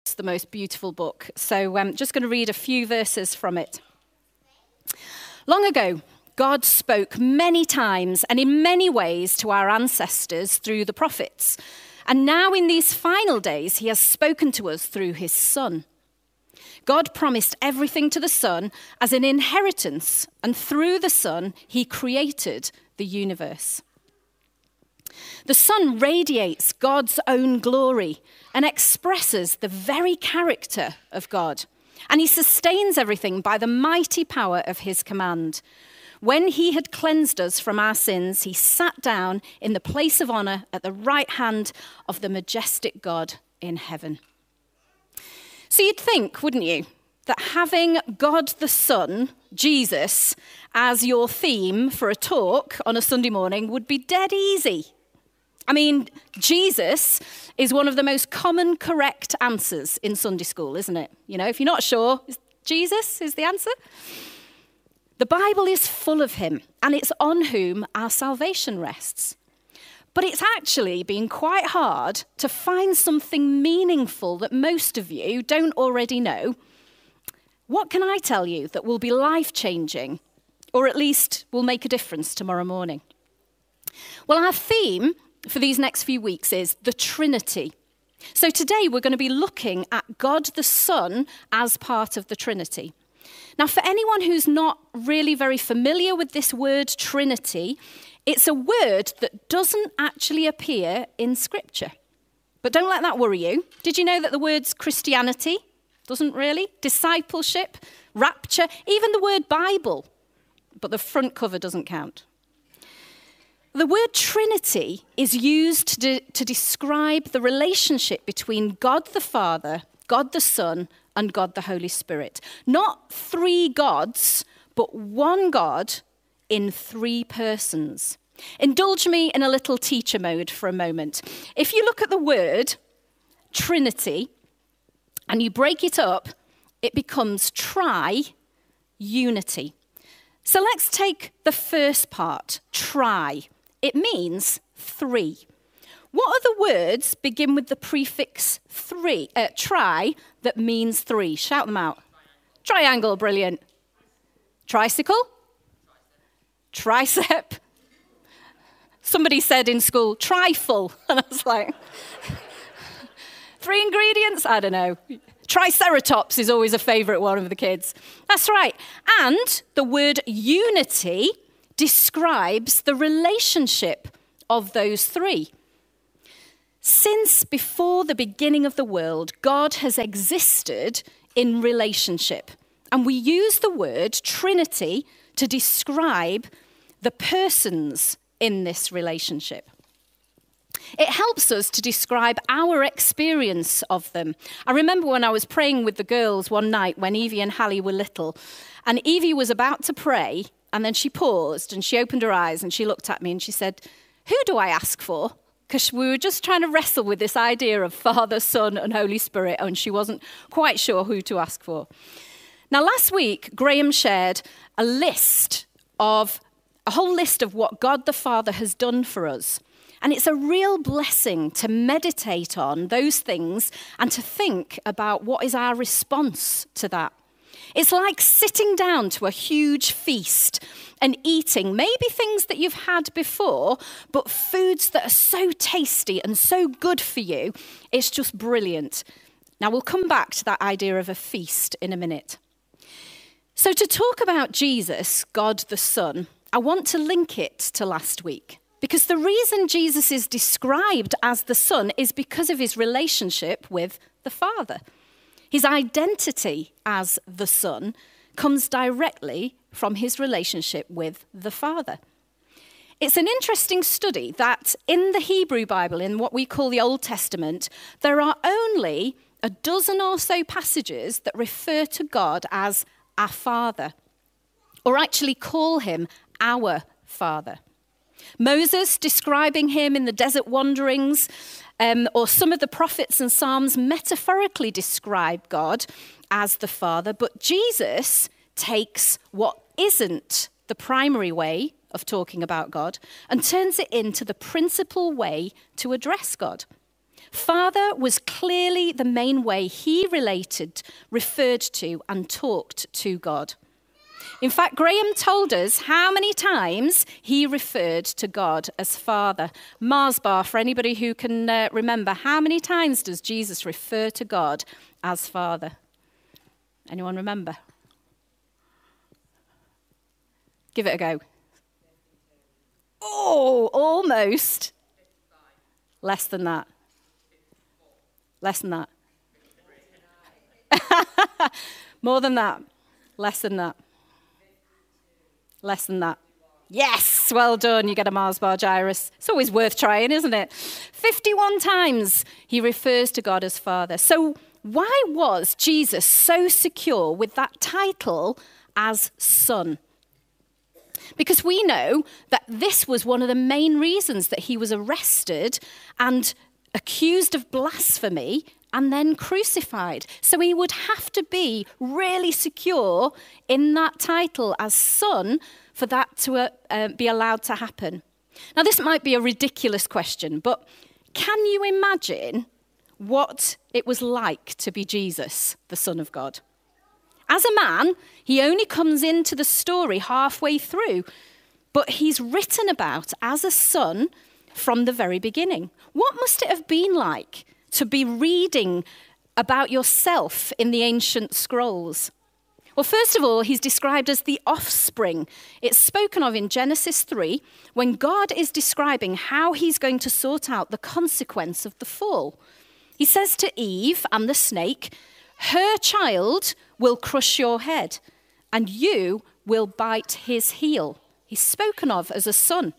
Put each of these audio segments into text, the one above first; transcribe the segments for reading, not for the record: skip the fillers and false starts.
It's the most beautiful book. So I'm just going to read a few verses from it. Long ago, God spoke many times and in many ways to our ancestors through the prophets. And now in these final days, he has spoken to us through his Son. God promised everything to the Son as an inheritance, and through the Son, he created the universe. The Son radiates God's own glory and expresses the very character of God. And he sustains everything by the mighty power of his command. When he had cleansed us from our sins, he sat down in the place of honor at the right hand of the majestic God in heaven. So you'd think, wouldn't you, that having God the Son, Jesus, as your theme for a talk on a Sunday morning would be dead easy. I mean, Jesus is one of the most common correct answers in Sunday school, isn't it? You know, if you're not sure, Jesus is the answer. The Bible is full of him, and it's on whom our salvation rests. But it's actually been quite hard to find something meaningful that most of you don't already know. What can I tell you that will be life-changing, or at least will make a difference tomorrow morning? Well, our theme for these next few weeks is the Trinity. So today we're going to be looking at God the Son as part of the Trinity. Now, for anyone who's not really very familiar with this word Trinity, it's a word that doesn't actually appear in Scripture. But don't let that worry you. Did you know that the words Christianity doesn't really? Discipleship, rapture, even the word Bible, but the front cover doesn't count. The word Trinity is used to describe the relationship between God the Father, God the Son, and God the Holy Spirit. Not three gods, but one God in three persons. Indulge me in a little teacher mode for a moment. If you look at the word Trinity and you break it up, it becomes tri-unity. So let's take the first part, tri. It means three. What other words begin with the prefix tri, that means three? Shout them out. Triangle, brilliant. Tricycle? Tricep. Somebody said in school, trifle. And I was like, three ingredients? I don't know. Triceratops is always a favourite one of the kids. That's right. And the word unity describes the relationship of those three. Since before the beginning of the world, God has existed in relationship. And we use the word Trinity to describe the persons in this relationship. It helps us to describe our experience of them. I remember when I was praying with the girls one night when Evie and Hallie were little, and Evie was about to pray, and then she paused and she opened her eyes and she looked at me and she said, "Who do I ask for?" Because we were just trying to wrestle with this idea of Father, Son, and Holy Spirit, and she wasn't quite sure who to ask for. Now, last week, Graham shared a whole list of what God the Father has done for us. And it's a real blessing to meditate on those things and to think about what is our response to that. It's like sitting down to a huge feast and eating maybe things that you've had before, but foods that are so tasty and so good for you. It's just brilliant. Now, we'll come back to that idea of a feast in a minute. So to talk about Jesus, God the Son, I want to link it to last week. Because the reason Jesus is described as the Son is because of his relationship with the Father. His identity as the Son comes directly from his relationship with the Father. It's an interesting study that in the Hebrew Bible, in what we call the Old Testament, there are only a dozen or so passages that refer to God as our Father, or actually call him our Father. Moses describing him in the desert wanderings, or some of the prophets and Psalms metaphorically describe God as the Father, but Jesus takes what isn't the primary way of talking about God and turns it into the principal way to address God. Father was clearly the main way he referred to, and talked to God. In fact, Graham told us how many times he referred to God as Father. Mars bar, for anybody who can remember, how many times does Jesus refer to God as Father? Anyone remember? Give it a go. Oh, almost. Less than that. Less than that. More than that. Less than that. Less than that. Yes, well done. You get a Mars bar, Jairus. It's always worth trying, isn't it? 51 times he refers to God as Father. So why was Jesus so secure with that title as Son? Because we know that this was one of the main reasons that he was arrested and accused of blasphemy and then crucified. So he would have to be really secure in that title as Son for that to be allowed to happen. Now, this might be a ridiculous question, but can you imagine what it was like to be Jesus, the Son of God? As a man, he only comes into the story halfway through, but he's written about as a son from the very beginning. What must it have been like to be reading about yourself in the ancient scrolls? Well, first of all, he's described as the offspring. It's spoken of in Genesis 3 when God is describing how he's going to sort out the consequence of the fall. He says to Eve and the snake, "Her child will crush your head, and you will bite his heel." He's spoken of as a son.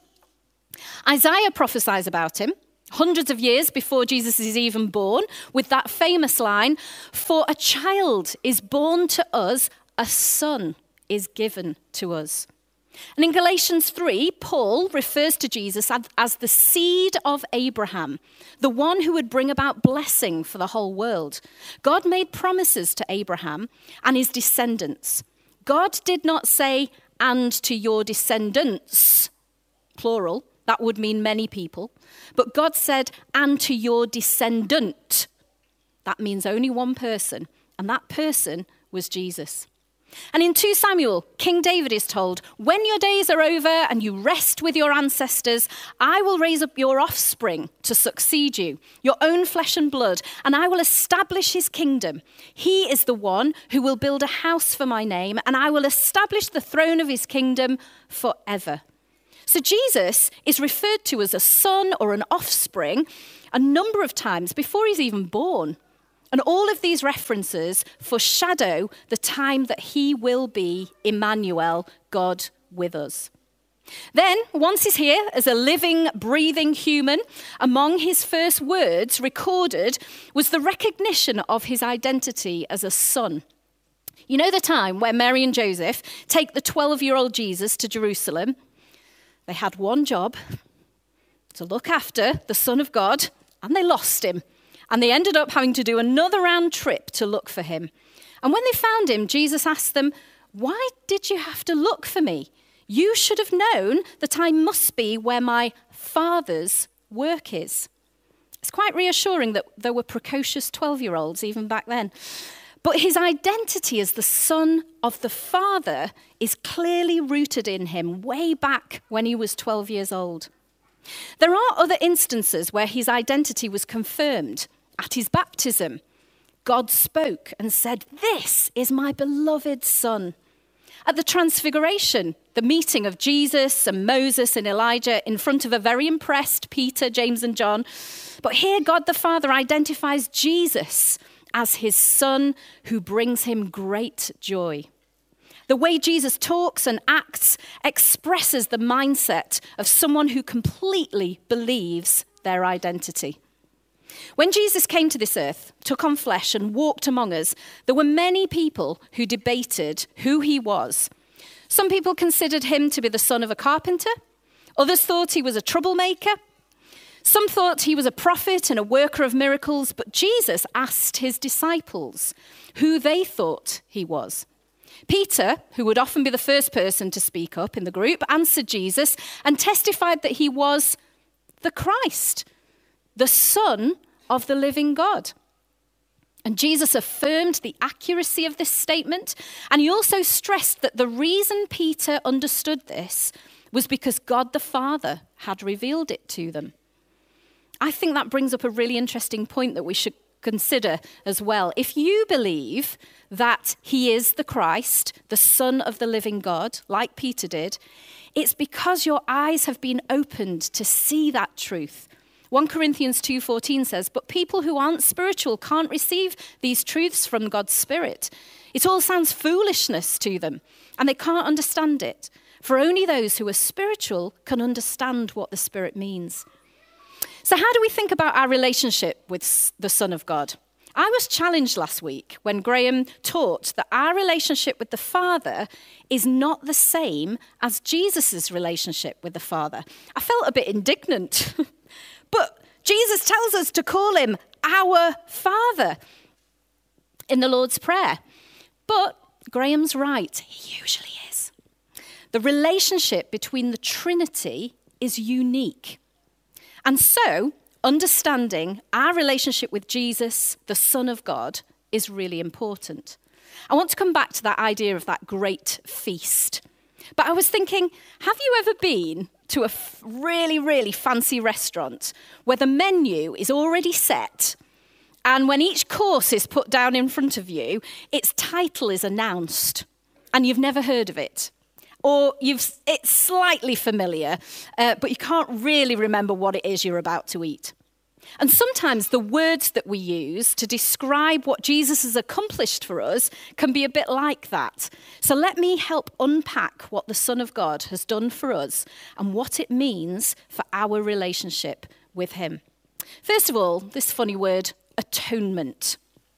Isaiah prophesies about him hundreds of years before Jesus is even born, with that famous line, "For a child is born to us, a son is given to us." And in Galatians 3, Paul refers to Jesus as the seed of Abraham, the one who would bring about blessing for the whole world. God made promises to Abraham and his descendants. God did not say, "and to your descendants," plural. That would mean many people. But God said, "and to your descendant." That means only one person, and that person was Jesus. And in 2 Samuel, King David is told, "When your days are over and you rest with your ancestors, I will raise up your offspring to succeed you, your own flesh and blood, and I will establish his kingdom. He is the one who will build a house for my name, and I will establish the throne of his kingdom forever." So Jesus is referred to as a son or an offspring a number of times before he's even born. And all of these references foreshadow the time that he will be Emmanuel, God with us. Then, once he's here as a living, breathing human, among his first words recorded was the recognition of his identity as a son. You know the time where Mary and Joseph take the 12-year-old Jesus to Jerusalem? They had one job, to look after the Son of God, and they lost him. And they ended up having to do another round trip to look for him. And when they found him, Jesus asked them, "Why did you have to look for me? You should have known that I must be where my Father's work is." It's quite reassuring that there were precocious 12-year-olds even back then. But his identity as the Son of the Father is clearly rooted in him way back when he was 12 years old. There are other instances where his identity was confirmed. At his baptism, God spoke and said, "This is my beloved Son." At the Transfiguration, the meeting of Jesus and Moses and Elijah in front of a very impressed Peter, James and John. But here God the Father identifies Jesus as his Son who brings him great joy. The way Jesus talks and acts expresses the mindset of someone who completely believes their identity. When Jesus came to this earth, took on flesh and walked among us, there were many people who debated who he was. Some people considered him to be the son of a carpenter. Others thought he was a troublemaker. Some thought he was a prophet and a worker of miracles, but Jesus asked his disciples who they thought he was. Peter, who would often be the first person to speak up in the group, answered Jesus and testified that he was the Christ, the Son of the living God. And Jesus affirmed the accuracy of this statement, and he also stressed that the reason Peter understood this was because God the Father had revealed it to them. I think that brings up a really interesting point that we should consider as well. If you believe that he is the Christ, the Son of the living God, like Peter did, it's because your eyes have been opened to see that truth. 1 Corinthians 2:14 says, but people who aren't spiritual can't receive these truths from God's Spirit. It all sounds foolishness to them, and they can't understand it. For only those who are spiritual can understand what the Spirit means. So how do we think about our relationship with the Son of God? I was challenged last week when Graham taught that our relationship with the Father is not the same as Jesus' relationship with the Father. I felt a bit indignant. But Jesus tells us to call him our Father in the Lord's Prayer. But Graham's right, he usually is. The relationship between the Trinity is unique. And so, understanding our relationship with Jesus, the Son of God, is really important. I want to come back to that idea of that great feast. But I was thinking, have you ever been to a really, really fancy restaurant where the menu is already set, and when each course is put down in front of you, its title is announced, and you've never heard of it? Or it's slightly familiar, but you can't really remember what it is you're about to eat. And sometimes the words that we use to describe what Jesus has accomplished for us can be a bit like that. So let me help unpack what the Son of God has done for us and what it means for our relationship with him. First of all, this funny word, atonement.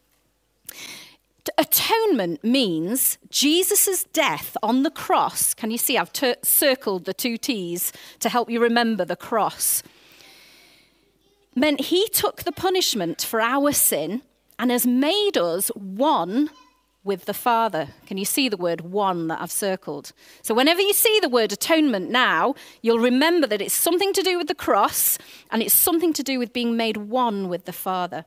Atonement means Jesus' death on the cross. Can you see I've circled the two T's to help you remember the cross? Meant he took the punishment for our sin and has made us one with the Father. Can you see the word one that I've circled? So whenever you see the word atonement now, you'll remember that it's something to do with the cross and it's something to do with being made one with the Father.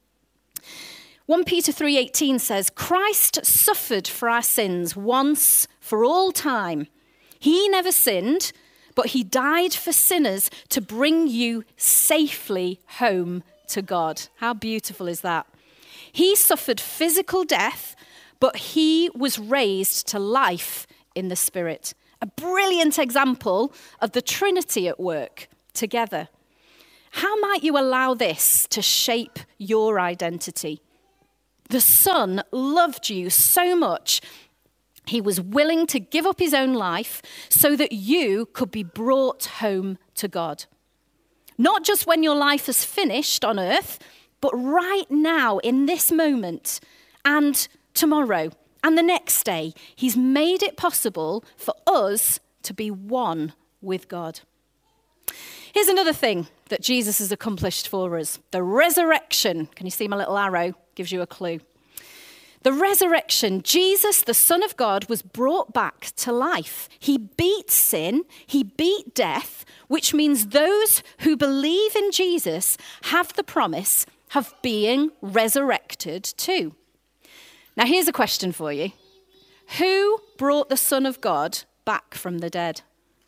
1 Peter 3:18 says, Christ suffered for our sins once for all time. He never sinned, but he died for sinners to bring you safely home to God. How beautiful is that? He suffered physical death, but he was raised to life in the Spirit. A brilliant example of the Trinity at work together. How might you allow this to shape your identity? The Son loved you so much, he was willing to give up his own life so that you could be brought home to God. Not just when your life is finished on earth, but right now in this moment and tomorrow and the next day. He's made it possible for us to be one with God. Here's another thing that Jesus has accomplished for us. The resurrection. Can you see my little arrow? Gives you a clue. The resurrection, Jesus, the Son of God, was brought back to life. He beat sin, he beat death, which means those who believe in Jesus have the promise of being resurrected too. Now here's a question for you. Who brought the Son of God back from the dead?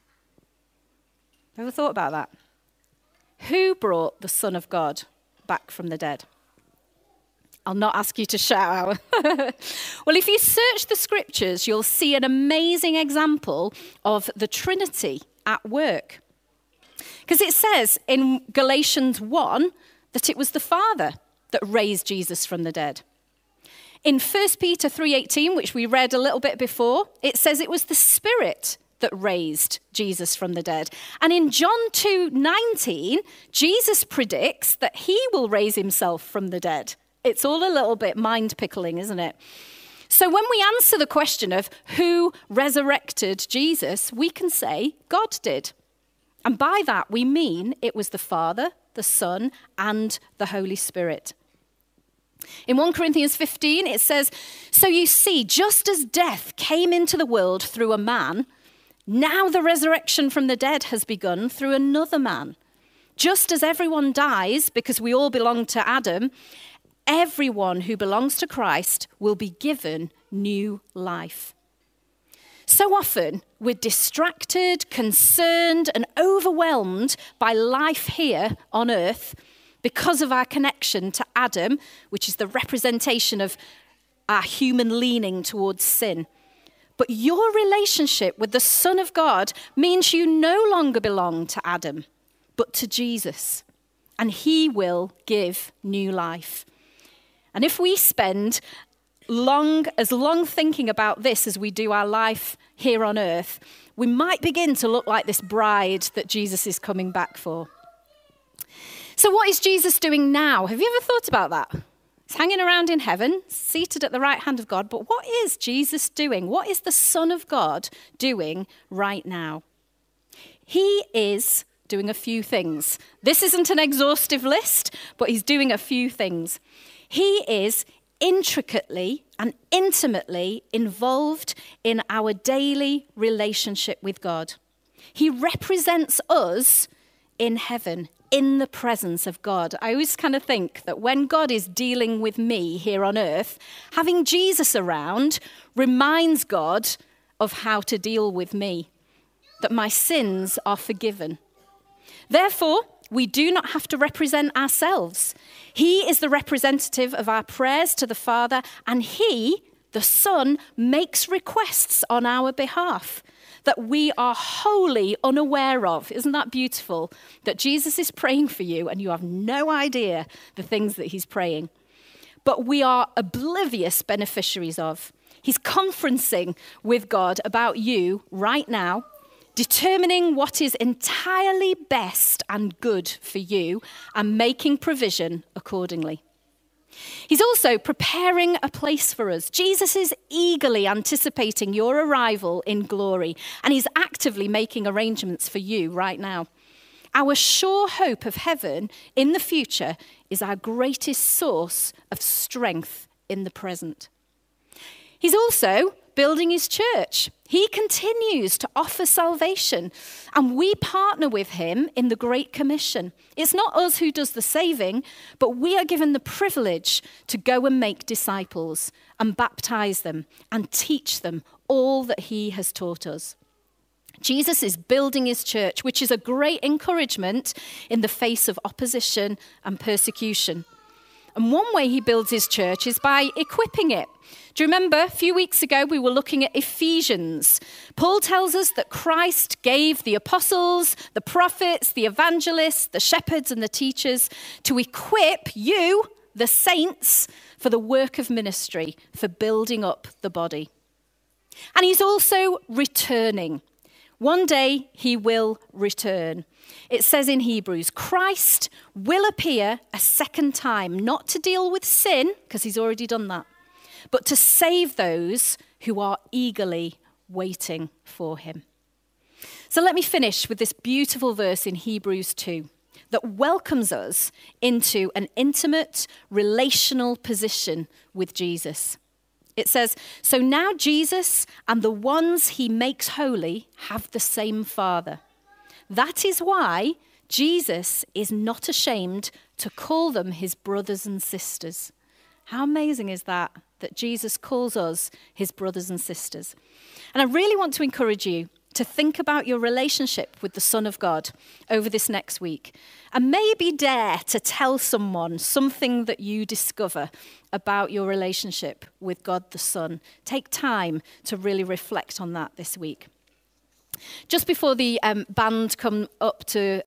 Ever thought about that? Who brought the Son of God back from the dead? I'll not ask you to shout out. Well, if you search the scriptures, you'll see an amazing example of the Trinity at work. Because it says in Galatians 1 that it was the Father that raised Jesus from the dead. In 1 Peter 3:18, which we read a little bit before, it says it was the Spirit that raised Jesus from the dead. And in John 2:19, Jesus predicts that he will raise himself from the dead. It's all a little bit mind-pickling, isn't it? So when we answer the question of who resurrected Jesus, we can say God did. And by that, we mean it was the Father, the Son, and the Holy Spirit. In 1 Corinthians 15, it says, so you see, just as death came into the world through a man, now the resurrection from the dead has begun through another man. Just as everyone dies because we all belong to Adam, everyone who belongs to Christ will be given new life. So often, we're distracted, concerned, and overwhelmed by life here on earth because of our connection to Adam, which is the representation of our human leaning towards sin. But your relationship with the Son of God means you no longer belong to Adam, but to Jesus, and he will give new life. And if we spend as long thinking about this as we do our life here on earth, we might begin to look like this bride that Jesus is coming back for. So what is Jesus doing now? Have you ever thought about that? He's hanging around in heaven, seated at the right hand of God, but what is Jesus doing? What is the Son of God doing right now? He is doing a few things. This isn't an exhaustive list, but he's doing a few things. He is intricately and intimately involved in our daily relationship with God. He represents us in heaven, in the presence of God. I always kind of think that when God is dealing with me here on earth, having Jesus around reminds God of how to deal with me, that my sins are forgiven. Therefore, we do not have to represent ourselves. He is the representative of our prayers to the Father, and he, the Son, makes requests on our behalf that we are wholly unaware of. Isn't that beautiful? That Jesus is praying for you and you have no idea the things that he's praying. But we are oblivious beneficiaries of. He's conferencing with God about you right now, determining what is entirely best and good for you and making provision accordingly. He's also preparing a place for us. Jesus is eagerly anticipating your arrival in glory, and he's actively making arrangements for you right now. Our sure hope of heaven in the future is our greatest source of strength in the present. He's also building his church. He continues to offer salvation, and we partner with him in the Great Commission. It's not us who does the saving, but we are given the privilege to go and make disciples and baptize them and teach them all that he has taught us. Jesus is building his church, which is a great encouragement in the face of opposition and persecution. And one way he builds his church is by equipping it. Do you remember a few weeks ago we were looking at Ephesians? Paul tells us that Christ gave the apostles, the prophets, the evangelists, the shepherds and the teachers to equip you, the saints, for the work of ministry, for building up the body. And he's also returning. One day he will return. It says in Hebrews, Christ will appear a second time, not to deal with sin, because he's already done that, but to save those who are eagerly waiting for him. So let me finish with this beautiful verse in Hebrews 2 that welcomes us into an intimate, relational position with Jesus. It says, so now Jesus and the ones he makes holy have the same Father. That is why Jesus is not ashamed to call them his brothers and sisters. How amazing is that Jesus calls us his brothers and sisters? And I really want to encourage you to think about your relationship with the Son of God over this next week, and maybe dare to tell someone something that you discover about your relationship with God the Son. Take time to really reflect on that this week. Just before the band come up to